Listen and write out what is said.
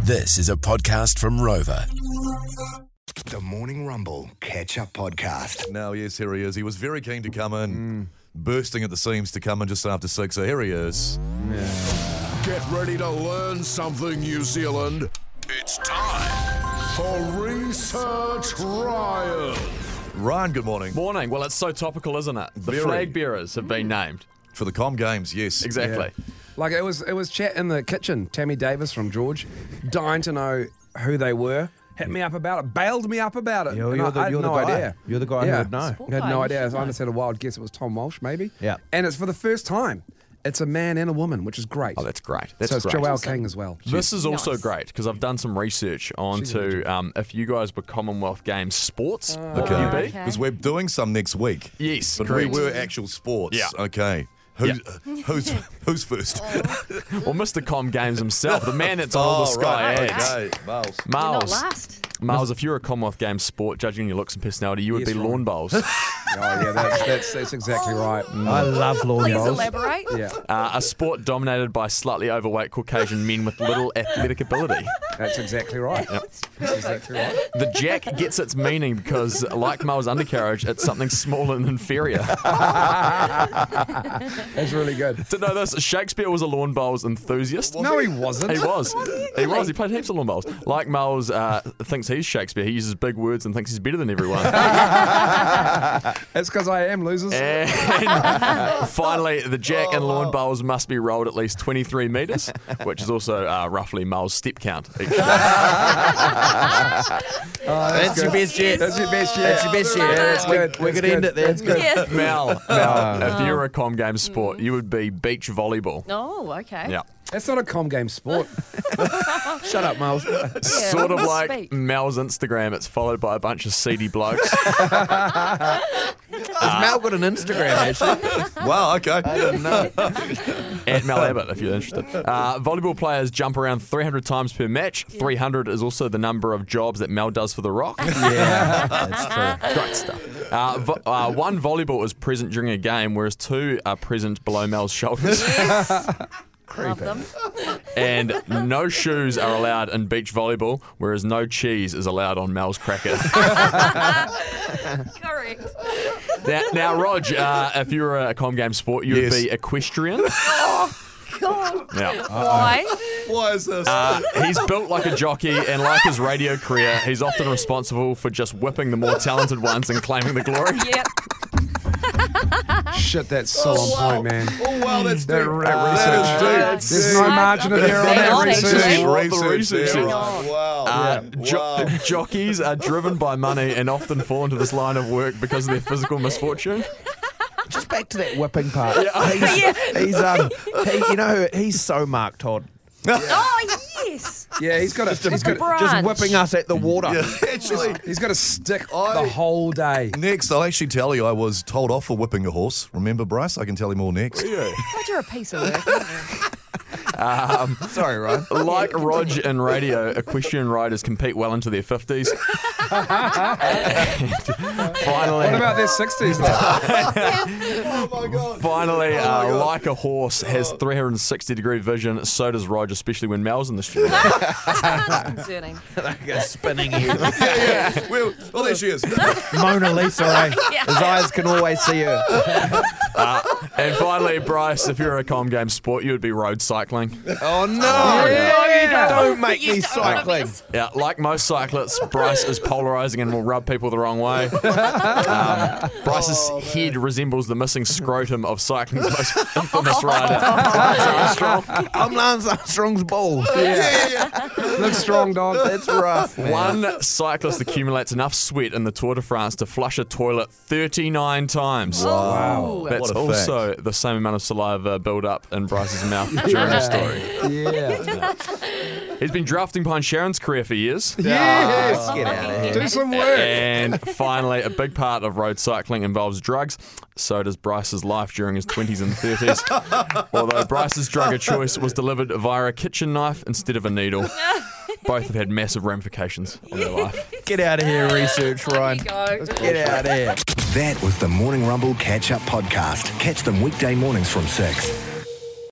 This is a podcast from Rover. The Morning Rumble Catch-Up Podcast. Now, yes, here he is. He was very keen to come in, bursting at the seams to come in just after 6. So here he is. Get ready to learn something, New Zealand. It's time for Research Ryan. Ryan, good morning. Morning. Well, it's so topical, isn't it? The Very. flag bearers have been named. For the Com Games, yes. Exactly. Like it was chat in the kitchen. Tammy Davis from George, dying to know who they were. Hit me up about it, bailed me up about it. You're And I had the no guy. idea. You're the guy who would know. I had no idea. I just had a wild guess. It was Tom Walsh, maybe. Yeah. And it's for the first time. It's a man and a woman, which is great. Oh, that's great. That's so it's great. Joelle King as well. This is also great because I've done some research onto if you guys were Commonwealth Games sports, what would you be? Because we're doing some next week. Yes, But correct. we were actual sports. Yeah. Okay. Who's first? Well, Mr. Com Games himself, the man that's on all the Sky ads. Okay, Miles. Not Miles, last. Miles, if you're a Commonwealth Games sport, judging your looks and personality, you would Yes, be Ryan. lawn bowls. That's exactly right. I love lawn Please bowls. elaborate. Yeah, A sport dominated by slightly overweight Caucasian men with little athletic ability. that's exactly right. That's exactly right. The jack gets its meaning because, like Miles' undercarriage, it's something small and inferior. That's really good. To know this, Shakespeare was a lawn bowls enthusiast. No, he wasn't. He was. He was. He played heaps of lawn bowls. Like Miles thinks he's Shakespeare. He uses big words and thinks he's better than everyone. It's because I am losers. And finally, the jack and lawn bowls must be rolled at least 23 metres, which is also roughly Miles' step count each day. That's your best yet. That's your best yet. That's your best yet. Yeah, that's good. We That's could end good. it there. That's good. Yeah. Mel, if you were a Com Games sport, you would be beach volleyball. Oh, okay. Yeah. That's not a Com game sport. Shut up, Miles. Sort of like Speak. Mel's Instagram, it's followed by a bunch of seedy blokes. Has Mel got an Instagram, actually? Wow, okay. I didn't know. At Mel Abbott, if you're interested. Volleyball players jump around 300 times per match. 300 is also the number of jobs that Mel does for The Rock. Yeah, that's true. Great stuff. One volleyball is present during a game, whereas two are present below Mel's shoulders. Love them. And no shoes are allowed in beach volleyball, whereas no cheese is allowed on Mel's cracker. Correct. Now, Rog, if you were a Com Game sport, you would Yes. be equestrian. God. Yeah. Why? Why is this? He's built like a jockey, and like his radio career, he's often responsible for just whipping the more talented ones and claiming the glory. Yep. Shit, that's so on point, man. Oh, wow, that's That deep. research. That's There's deep. no margin of error on Hang that on, research. actually. Research there. Hang on. Wow. Jockeys are driven by money and often fall into this line of work because of their physical misfortune. Just back to that whipping part. Yeah. He's so Mark Todd. Oh, yes. Yeah, he's got Just Brunch. whipping us at the water. Actually, he's got to stick the whole day. next, I'll actually tell you I was told off for whipping a horse. Remember, Bryce? I can tell him all next. God, you're a piece of work. Sorry, Ryan. Like Rog in radio, equestrian riders compete well into their 50s. Finally, What about their 60s, though? Finally, like a horse has 360-degree vision, so does Rog, especially when Mel's in the studio. Concerning. Like a spinning head. Well, there she is. Mona Lisa, eh? His eyes can always see her. And finally, Bryce, if you're a Com Game sport, you would be road cycling. Oh, no. Don't make me You don't wanna cycling. miss. Yeah, like most cyclists, Bryce is polarising and will rub people the wrong way. Bryce's head resembles the missing scrotum of cycling's most infamous rider, Lance Armstrong. I'm Lance Armstrong's ball. Look strong, dog. That's rough, man. One cyclist accumulates enough sweat in the Tour de France to flush a toilet 39 times. Wow. That's What a also the same amount of saliva build up in Bryce's mouth during the story. Yeah. He's been drafting behind Sharon's career for years. Yes. Get out of here. Do some work. And finally, a big part of road cycling involves drugs. So does Bryce's life during his 20s and 30s. Although Bryce's drug of choice was delivered via a kitchen knife instead of a needle. Both have had massive ramifications on their life. Get out of here, research, Ryan. There you go. Get out of here. That was the Morning Rumble Catch-Up Podcast. Catch them weekday mornings from 6.